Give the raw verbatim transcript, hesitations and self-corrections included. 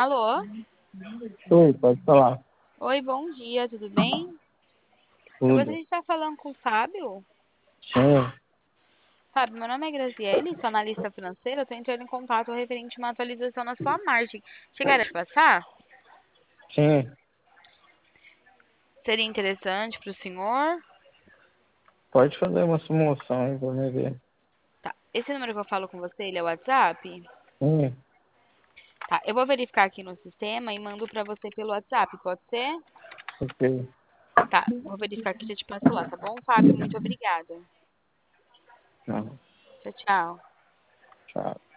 Alô? Oi, pode falar. Oi, bom dia, tudo bem? Eu Tudo. gostaria de estar falando com o Fábio. Sim, Fábio, meu nome é Graziele, sou analista financeira. Eu estou entrando em contato referente a uma atualização na sua margem. Chegaram a te passar? sim. Seria interessante para o senhor? Pode fazer uma simulação aí pra mim ver. Tá. Esse número que eu falo com você, ele é o WhatsApp? Sim, Tá. Eu vou verificar aqui no sistema e mando para você pelo WhatsApp, pode ser? ok. Tá. Vou verificar aqui e já te passo lá, tá bom, Fábio? Muito obrigada. Não, Tchau, tchau. tchau.